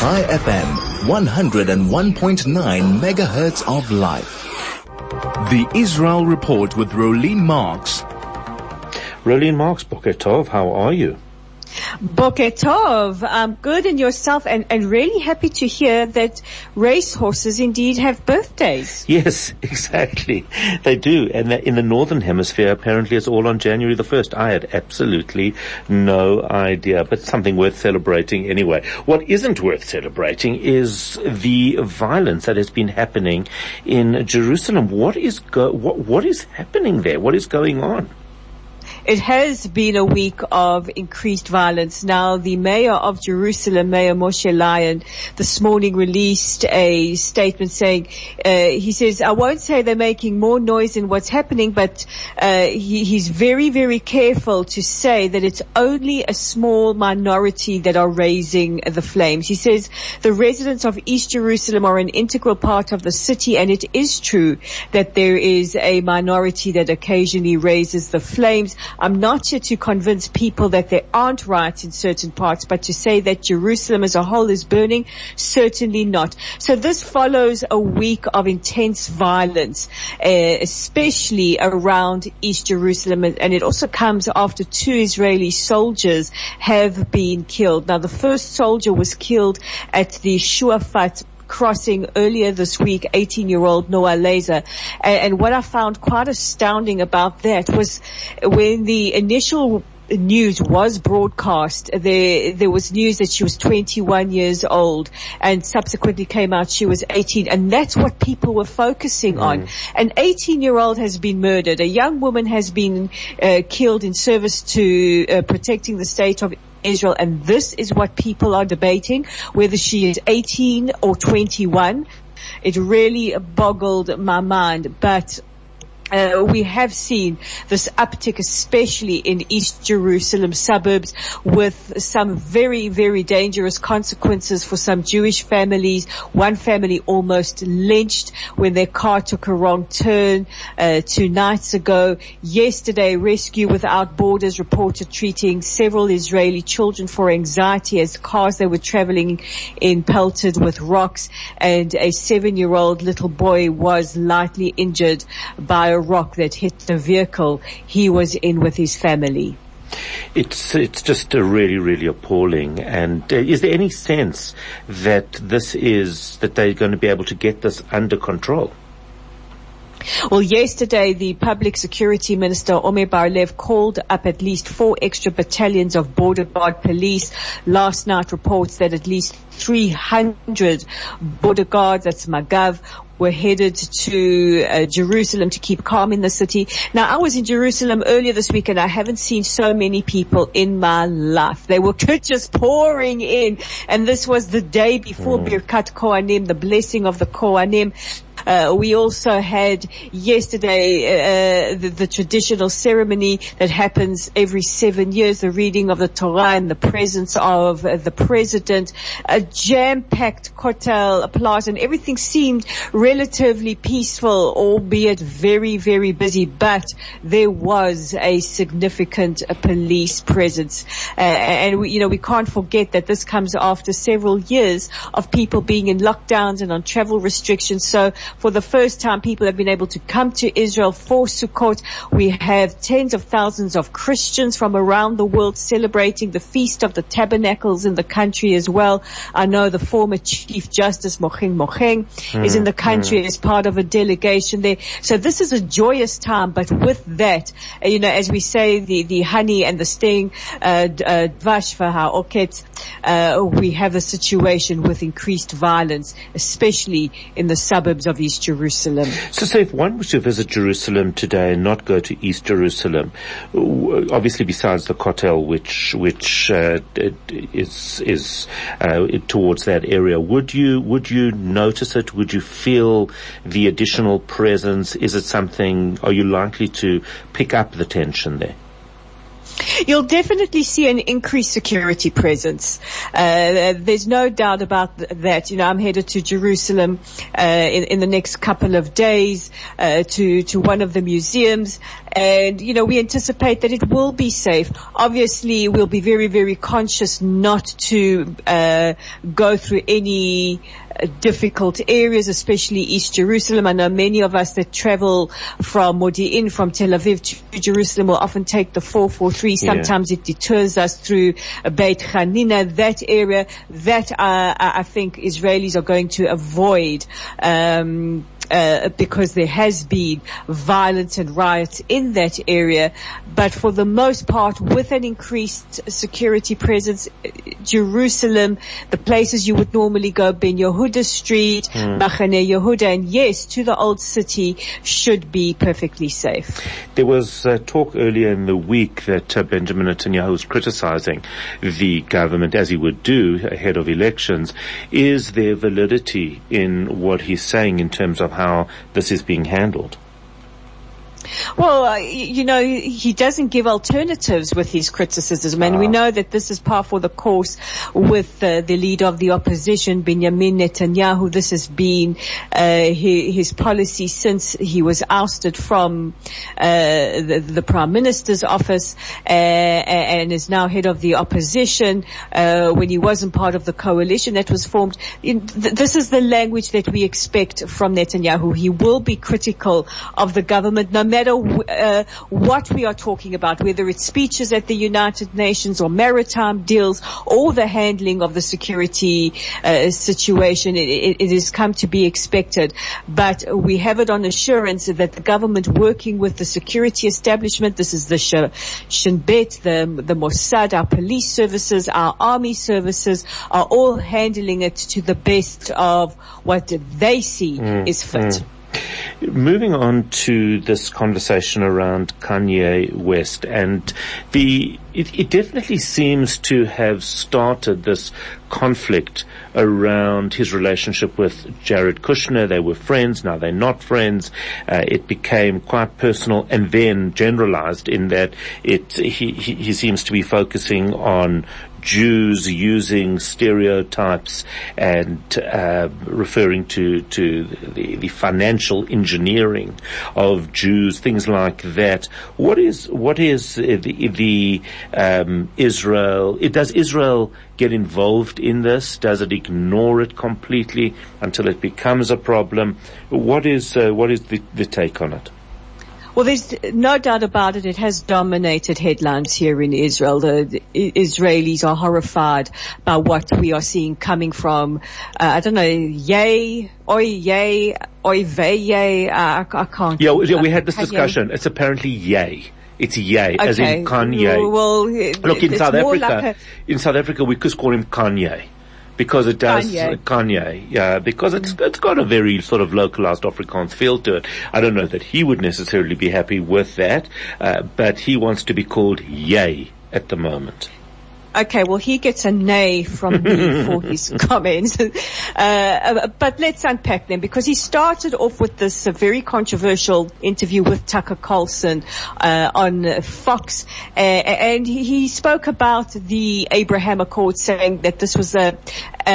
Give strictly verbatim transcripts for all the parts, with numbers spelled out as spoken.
Chai F M, one oh one point nine megahertz of life. The Israel Report with Rolene Marks. Rolene Marks, Boker Tov, how are you? Boker Tov, I'm good, and yourself, and, and really happy to hear that racehorses indeed have birthdays. Yes, exactly. They do. And in the Northern Hemisphere, apparently it's all on January the first. I had absolutely no idea, but something worth celebrating anyway. What isn't worth celebrating is the violence that has been happening in Jerusalem. What is go- what, what is happening there? What is going on? It has been a week of increased violence. Now, the mayor of Jerusalem, Mayor Moshe Lyon, this morning released a statement saying, uh, he says, I won't say they're making more noise in what's happening, but uh, he, he's very, very careful to say that it's only a small minority that are raising the flames. He says the residents of East Jerusalem are an integral part of the city, and it is true that there is a minority that occasionally raises the flames. I'm not here to convince people that there aren't riots in certain parts, but to say that Jerusalem as a whole is burning, certainly not. So this follows a week of intense violence, uh, especially around East Jerusalem, and it also comes after two Israeli soldiers have been killed. Now, the first soldier was killed at the Shuafat crossing earlier this week, eighteen-year-old Noah Laser. And, and what I found quite astounding about that was when the initial news was broadcast, there there was news that she was twenty-one years old, and subsequently came out she was eighteen, and that's what people were focusing mm. on. An eighteen-year-old has been murdered. A young woman has been uh, killed in service to uh, protecting the state of Israel, and this is what people are debating, whether she is eighteen or twenty-one. It really boggled my mind, but Uh, we have seen this uptick, especially in East Jerusalem suburbs, with some very, very dangerous consequences for some Jewish families. One family almost lynched when their car took a wrong turn uh, two nights ago. Yesterday, Rescue Without Borders reported treating several Israeli children for anxiety as cars they were traveling in pelted with rocks, and a seven-year-old little boy was lightly injured by a rock that hit the vehicle he was in with his family. It's it's just uh, really, really appalling. And uh, is there any sense that this is, that they're going to be able to get this under control? Well, yesterday the Public Security Minister, Omer Bar-Lev, called up at least four extra battalions of Border Guard police. Last night reports that at least three hundred Border Guards, that's Magav, were headed to uh, Jerusalem to keep calm in the city. Now, I was in Jerusalem earlier this week, and I haven't seen so many people in my life. They were just pouring in, and this was the day before mm. Birkat Kohanim, the blessing of the Kohanim. Uh, we also had yesterday uh, the, the traditional ceremony that happens every seven years, the reading of the Torah in the presence of uh, the president. A jam-packed Kotel plaza, and everything seemed relatively peaceful, albeit very, very busy. But there was a significant uh, police presence, uh, and we, you know, we can't forget that this comes after several years of people being in lockdowns and on travel restrictions. So for the first time, people have been able to come to Israel for Sukkot. We have tens of thousands of Christians from around the world celebrating the Feast of the Tabernacles in the country as well. I know the former Chief Justice Mocheng Mocheng mm, is in the country mm. as part of a delegation there. So this is a joyous time, but with that, uh, you know, as we say, the, the honey and the sting, uh, uh, dvash v'ha'oket, uh, we have a situation with increased violence, especially in the suburbs of East Jerusalem. So, say if one was to visit Jerusalem today and not go to East Jerusalem, obviously besides the Kotel, which which uh, is is uh, towards that area, would you would you notice it? Would you feel the additional presence? Is it something? Are you likely to pick up the tension there? You'll definitely see an increased security presence. Uh, there's no doubt about th- that. You know, I'm headed to Jerusalem uh, in, in the next couple of days uh, to to one of the museums, and you know, we anticipate that it will be safe. Obviously, we'll be very, very conscious not to uh, go through any uh, difficult areas, especially East Jerusalem. I know many of us that travel from Modi'in, from Tel Aviv to Jerusalem, will often take the four four three. Sometimes yeah. it deters us through Beit Hanina, that area. That uh, I think Israelis are going to avoid. Um, Uh, because there has been violence and riots in that area. But for the most part, with an increased security presence, Jerusalem, the places you would normally go, Ben Yehuda Street, mm. Machane Yehuda, and yes, to the old city, should be perfectly safe. There was uh, talk earlier in the week that uh, Benjamin Netanyahu was criticizing the government, as he would do ahead of elections. Is there validity in what he's saying in terms of how this is being handled? Well, uh, you know, he doesn't give alternatives with his criticism, and ah. we know that this is par for the course with uh, the leader of the opposition, Benjamin Netanyahu. This has been uh, his, his policy since he was ousted from uh, the, the Prime Minister's office uh, and is now head of the opposition uh, when he wasn't part of the coalition that was formed. In, th- this is the language that we expect from Netanyahu. He will be critical of the government, no matter Uh, what we are talking about, whether it's speeches at the United Nations or maritime deals or the handling of the security uh, situation. It, it, it has come to be expected. But we have it on assurance that the government, working with the security establishment, this is the Shin Bet, the, the Mossad, our police services, our army services, are all handling it to the best of what they see mm, is fit. Mm. Moving on to this conversation around Kanye West, and the it, it definitely seems to have started this conflict around his relationship with Jared Kushner. They were friends, now they're not friends. Uh, it became quite personal and then generalized in that it he, he, he seems to be focusing on Jews using stereotypes and uh, referring to to the, the financial engineering of Jews, things like that. What is what is the, the um, Israel? It, does Israel get involved in this? Does it ignore it completely until it becomes a problem? What is uh, what is the, the take on it? Well, there's no doubt about it. It has dominated headlines here in Israel. The, the Israelis are horrified by what we are seeing coming from, uh, I don't know, yay, oi, yay, oi, vey, yay. Uh, I, I can't. Yeah, yeah, we had this discussion. It's apparently yay. It's yay, okay. As in Kanye. Well, look, in South Africa, like a, in South Africa, we could call him Kanye. Because it does, Kanye, Kanye yeah, because it's, it's got a very sort of localized Afrikaans feel to it. I don't know that he would necessarily be happy with that, uh, but he wants to be called Yay at the moment. Okay, well, he gets a nay from me for his comments. Uh, but let's unpack them, because he started off with this uh, very controversial interview with Tucker Carlson uh, on Fox, uh, and he, he spoke about the Abraham Accord, saying that this was a, uh,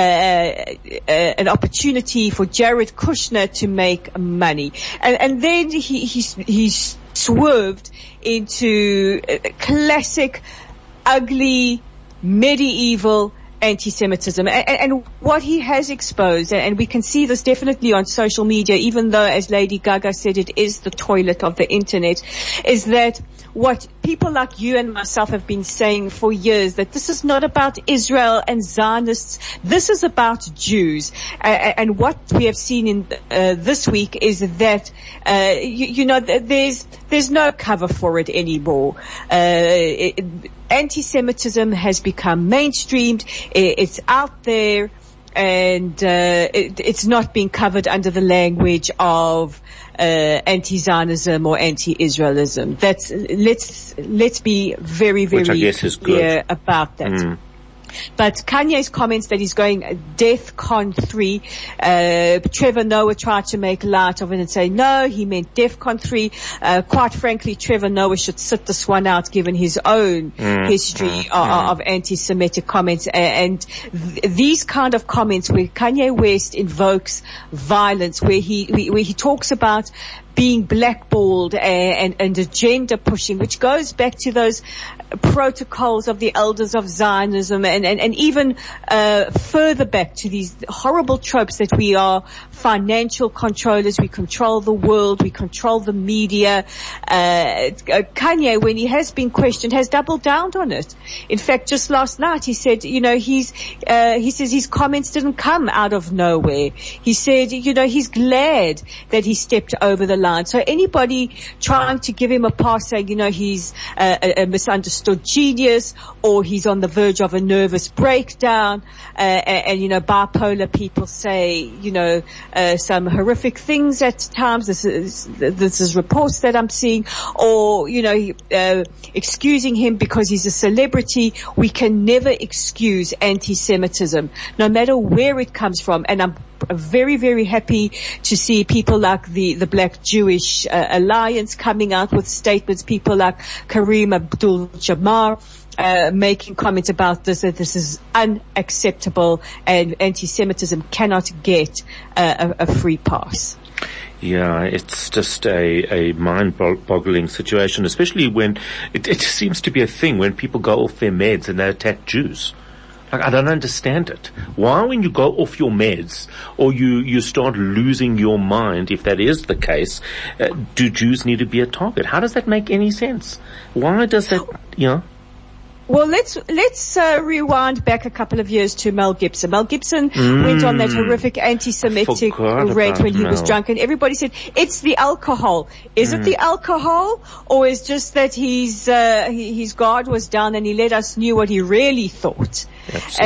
uh, an opportunity for Jared Kushner to make money. And, and then he, he, he swerved into classic, ugly, medieval anti-Semitism. And, and what he has exposed, and we can see this definitely on social media, even though, as Lady Gaga said, it is the toilet of the internet, is that what people like you and myself have been saying for years, that this is not about Israel and Zionists, this is about Jews. Uh, and what we have seen in uh, this week is that, uh, you, you know, there's there's no cover for it anymore. Uh, it, Anti-Semitism has become mainstreamed. It's out there, and uh, it, it's not being covered under the language of uh, anti-Zionism or anti-Israelism. That's let's let's be very very Which I guess is clear good. about that. Mm. But Kanye's comments that he's going DEFCON three, uh, Trevor Noah tried to make light of it and say, no, he meant DEFCON three. Uh, quite frankly, Trevor Noah should sit this one out given his own mm, history mm, of, mm. of anti-Semitic comments. And th- these kind of comments where Kanye West invokes violence, where he, where he talks about being blackballed and, and, and agenda pushing, which goes back to those protocols of the elders of Zionism and, and, and even uh, further back to these horrible tropes that we are financial controllers, we control the world, we control the media. Uh, Kanye, when he has been questioned, has doubled down on it. In fact, just last night he said, you know, he's, uh, he says his comments didn't come out of nowhere. He said, you know, he's glad that he stepped over the line. So anybody trying to give him a pass saying, you know, he's uh, a, a misunderstood genius or he's on the verge of a nervous breakdown, uh, and, and, you know, bipolar people say, you know, uh, some horrific things at times. This is, this is reports that I'm seeing, or, you know, uh, excusing him because he's a celebrity. We can never excuse anti-Semitism, no matter where it comes from. And I'm very, very happy to see people like the, the Black Jewish uh, Alliance coming out with statements, people like Kareem Abdul-Jabbar uh, making comments about this, that this is unacceptable and anti-Semitism cannot get uh, a, a free pass. Yeah, it's just a, a mind-boggling situation, especially when it, it seems to be a thing when people go off their meds and they attack Jews. Like, I don't understand it. Why, when you go off your meds or you, you start losing your mind, if that is the case, uh, do Jews need to be a target? How does that make any sense? Why does that, you know? Well, let's let's uh, rewind back a couple of years to Mel Gibson. Mel Gibson mm, went on that horrific anti-Semitic rant when he Mel. was drunk, and everybody said it's the alcohol. Is mm. it the alcohol, or is just that he's uh, he, his guard was down and he let us knew what he really thought? Uh,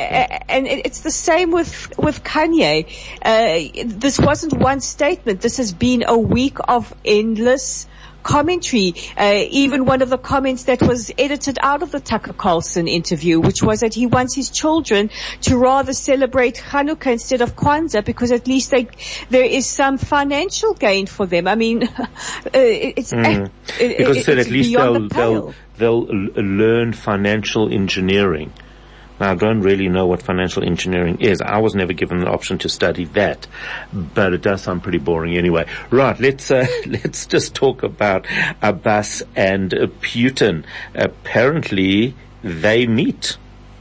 and it's the same with with Kanye. Uh, this wasn't one statement. This has been a week of endless commentary. Uh, even one of the comments that was edited out of the Tucker Carlson interview, which was that he wants his children to rather celebrate Hanukkah instead of Kwanzaa because at least they, there is some financial gain for them. I mean, uh, it's mm. it, because it, said it's at least they'll the they'll they'll learn financial engineering. Now, I don't really know what financial engineering is. I was never given the option to study that, but it does sound pretty boring anyway. Right, let's uh, let's just talk about Abbas and uh, Putin. Apparently, they meet.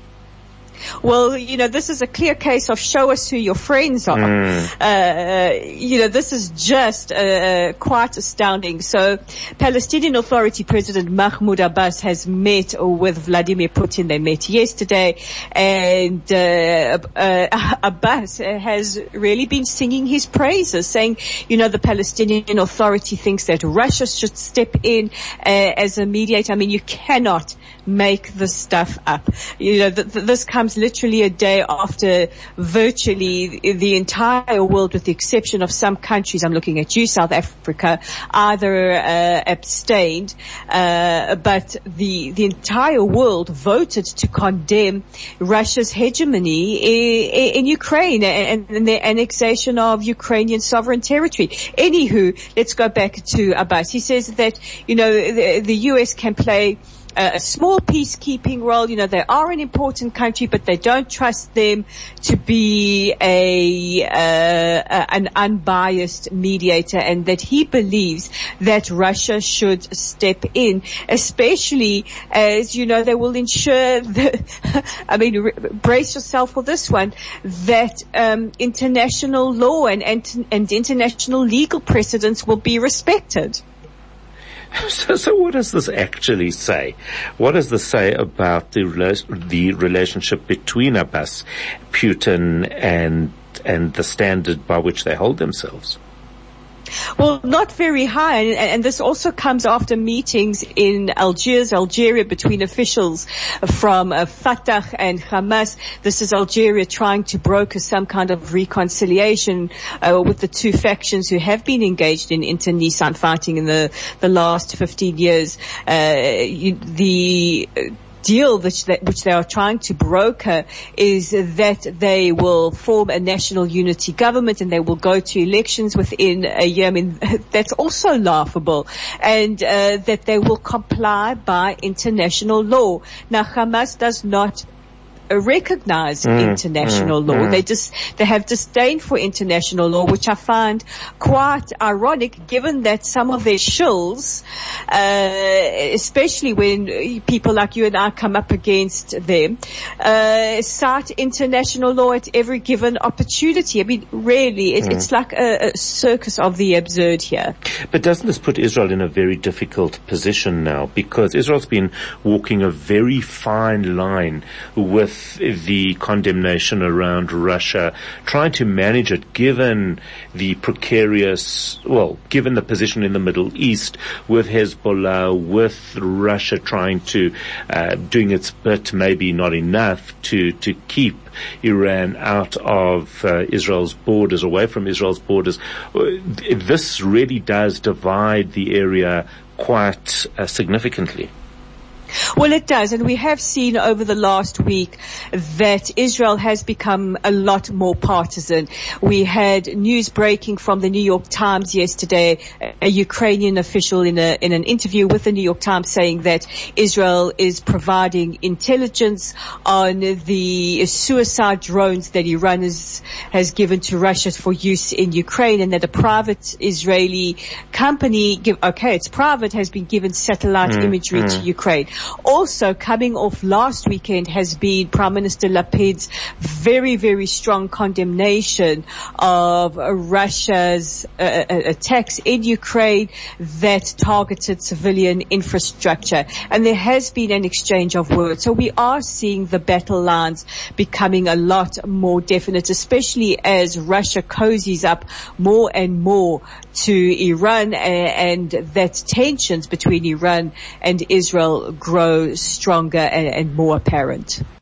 Well, you know, this is a clear case of show us who your friends are. Mm. Uh, you know, this is just uh, quite astounding. So, Palestinian Authority President Mahmoud Abbas has met with Vladimir Putin. They met yesterday, and uh, uh, Abbas has really been singing his praises, saying, you know, the Palestinian Authority thinks that Russia should step in uh, as a mediator. I mean, you cannot make this stuff up. You know, th- th- this comes literally a day after virtually the entire world, with the exception of some countries, I'm looking at you, South Africa, either uh, abstained, uh, but the the entire world voted to condemn Russia's hegemony in, in Ukraine and, and the annexation of Ukrainian sovereign territory. Anywho, let's go back to Abbas. He says that, you know, the, the U S can play a small peacekeeping role. You know, they are an important country, but they don't trust them to be a, uh, an unbiased mediator, and that he believes that Russia should step in, especially as, you know, they will ensure that, I mean, brace yourself for this one, that, um, international law and, and, and international legal precedents will be respected. So, so what does this actually say? What does this say about the rela- the relationship between Abbas, Putin, and and the standard by which they hold themselves? Well, not very high, and, and this also comes after meetings in Algiers, Algeria, between officials from uh, Fatah and Hamas. This is Algeria trying to broker some kind of reconciliation uh, with the two factions who have been engaged in inter-Nissan fighting in the the last fifteen years. Uh, you, the deal which they, which they are trying to broker is that they will form a national unity government and they will go to elections within a year. I mean, that's also laughable. And uh, that they will comply by international law. Now, Hamas does not recognize mm, international mm, law. Mm. They just, they have disdain for international law, which I find quite ironic given that some of their shills, uh, especially when people like you and I come up against them, uh, cite international law at every given opportunity. I mean, really, it, mm. it's like a, a circus of the absurd here. But doesn't this put Israel in a very difficult position now? Because Israel's been walking a very fine line with the condemnation around Russia, trying to manage it given the precarious, well, given the position in the Middle East with Hezbollah, with Russia trying to, uh, doing its bit, maybe not enough, to, to keep Iran out of uh, Israel's borders, away from Israel's borders. This really does divide the area quite uh, significantly. Well, it does, and we have seen over the last week that Israel has become a lot more partisan. We had news breaking from the New York Times yesterday, a Ukrainian official in a in an interview with the New York Times saying that Israel is providing intelligence on the suicide drones that Iran has, has given to Russia for use in Ukraine, and that a private Israeli company, give, okay, it's private, has been given satellite mm, imagery mm. to Ukraine. Also, coming off last weekend has been Prime Minister Lapid's very, very strong condemnation of Russia's uh, attacks in Ukraine that targeted civilian infrastructure. And there has been an exchange of words. So we are seeing the battle lines becoming a lot more definite, especially as Russia cozies up more and more to Iran, and, and that tensions between Iran and Israel grow stronger and, and more apparent.